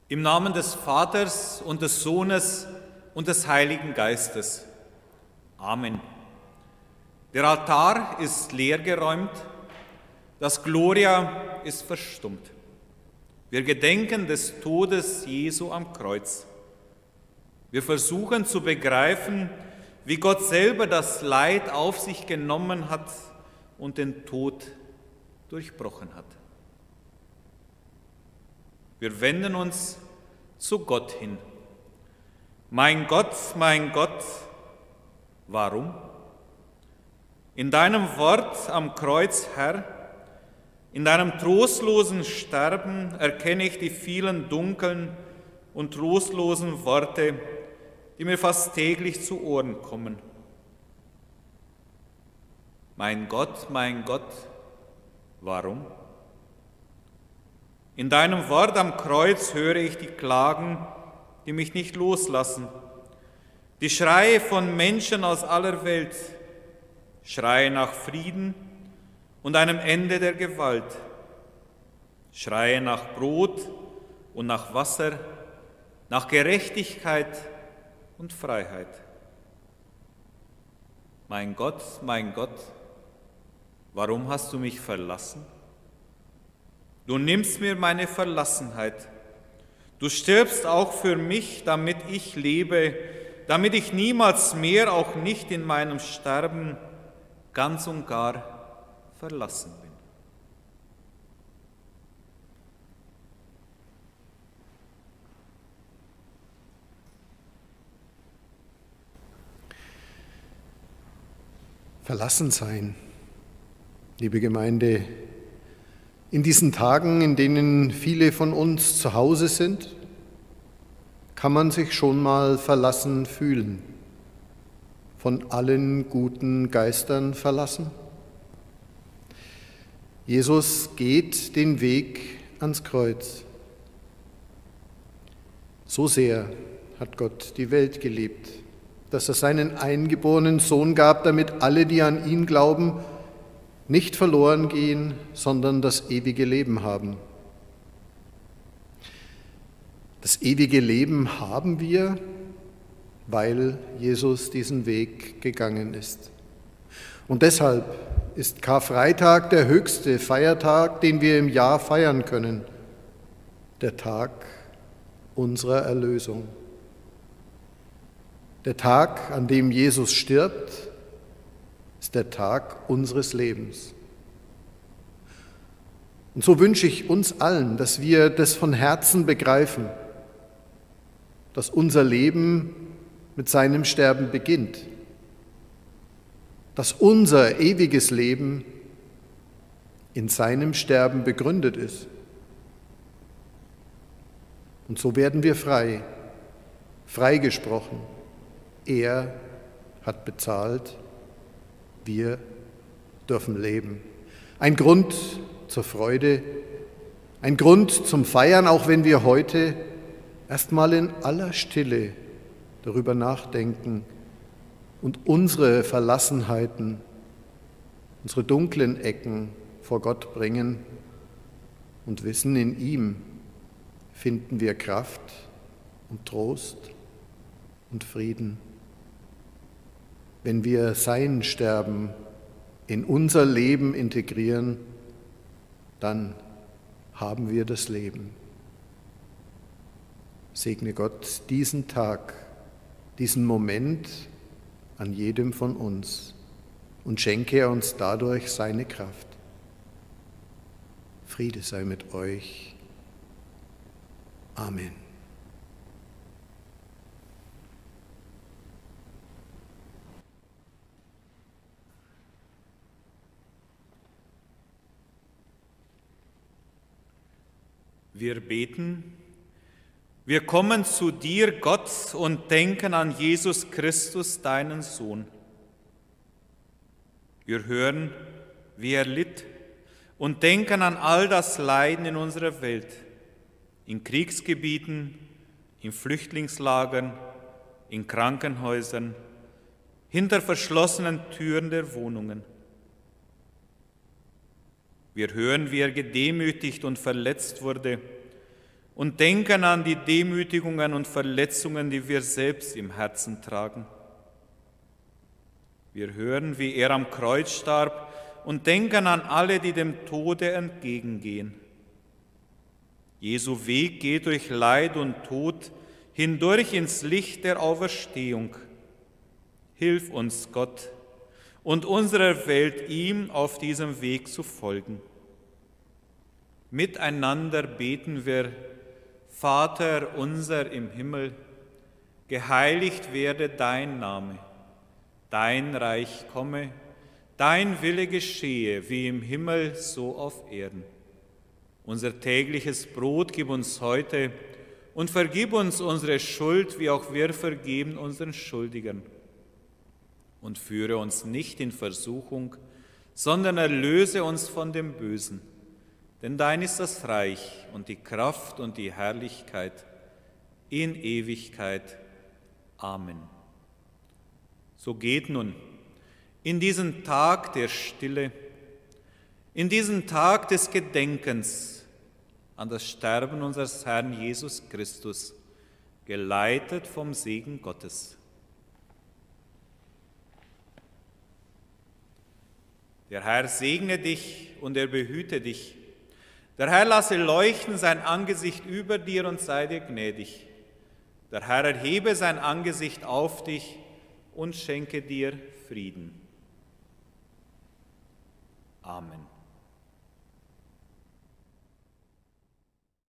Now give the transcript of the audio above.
Im Namen des Vaters und des Sohnes und des Heiligen Geistes. Amen. Der Altar ist leergeräumt, das Gloria ist verstummt. Wir gedenken des Todes Jesu am Kreuz. Wir versuchen zu begreifen, wie Gott selber das Leid auf sich genommen hat und den Tod durchbrochen hat. Wir wenden uns zu Gott hin. Mein Gott, warum? In deinem Wort am Kreuz, Herr, in deinem trostlosen Sterben erkenne ich die vielen dunklen und trostlosen Worte, die mir fast täglich zu Ohren kommen. Mein Gott, warum? In deinem Wort am Kreuz höre ich die Klagen, die mich nicht loslassen, die Schreie von Menschen aus aller Welt, Schreie nach Frieden und einem Ende der Gewalt, Schreie nach Brot und nach Wasser, nach Gerechtigkeit und Freiheit. Mein Gott, warum hast du mich verlassen? Du nimmst mir meine Verlassenheit. Du stirbst auch für mich, damit ich lebe, damit ich niemals mehr, auch nicht in meinem Sterben, ganz und gar verlassen bin. Verlassen sein, liebe Gemeinde, in diesen Tagen, in denen viele von uns zu Hause sind, kann man sich schon mal verlassen fühlen, von allen guten Geistern verlassen. Jesus geht den Weg ans Kreuz. So sehr hat Gott die Welt geliebt, dass er seinen eingeborenen Sohn gab, damit alle, die an ihn glauben, nicht verloren gehen, sondern das ewige Leben haben. Das ewige Leben haben wir, weil Jesus diesen Weg gegangen ist. Und deshalb ist Karfreitag der höchste Feiertag, den wir im Jahr feiern können, der Tag unserer Erlösung. Der Tag, an dem Jesus stirbt, ist der Tag unseres Lebens. Und so wünsche ich uns allen, dass wir das von Herzen begreifen, dass unser Leben mit seinem Sterben beginnt, dass unser ewiges Leben in seinem Sterben begründet ist. Und so werden wir frei, freigesprochen. Er hat bezahlt. Wir dürfen leben. Ein Grund zur Freude, ein Grund zum Feiern, auch wenn wir heute erstmal in aller Stille darüber nachdenken und unsere Verlassenheiten, unsere dunklen Ecken vor Gott bringen und wissen, in ihm finden wir Kraft und Trost und Frieden. Wenn wir sein Sterben in unser Leben integrieren, dann haben wir das Leben. Segne Gott diesen Tag, diesen Moment an jedem von uns und schenke er uns dadurch seine Kraft. Friede sei mit euch. Amen. Wir beten, wir kommen zu dir, Gott, und denken an Jesus Christus, deinen Sohn. Wir hören, wie er litt und denken an all das Leiden in unserer Welt, in Kriegsgebieten, in Flüchtlingslagern, in Krankenhäusern, hinter verschlossenen Türen der Wohnungen. Wir hören, wie er gedemütigt und verletzt wurde und denken an die Demütigungen und Verletzungen, die wir selbst im Herzen tragen. Wir hören, wie er am Kreuz starb und denken an alle, die dem Tode entgegengehen. Jesu Weg geht durch Leid und Tod hindurch ins Licht der Auferstehung. Hilf uns, Gott, und unserer Welt, ihm auf diesem Weg zu folgen. Miteinander beten wir: Vater unser im Himmel, geheiligt werde dein Name, dein Reich komme, dein Wille geschehe, wie im Himmel, so auf Erden. Unser tägliches Brot gib uns heute und vergib uns unsere Schuld, wie auch wir vergeben unseren Schuldigern. Und führe uns nicht in Versuchung, sondern erlöse uns von dem Bösen. Denn dein ist das Reich und die Kraft und die Herrlichkeit in Ewigkeit. Amen. So geht nun in diesen Tag der Stille, in diesen Tag des Gedenkens an das Sterben unseres Herrn Jesus Christus, geleitet vom Segen Gottes. Der Herr segne dich und er behüte dich. Der Herr lasse leuchten sein Angesicht über dir und sei dir gnädig. Der Herr erhebe sein Angesicht auf dich und schenke dir Frieden. Amen.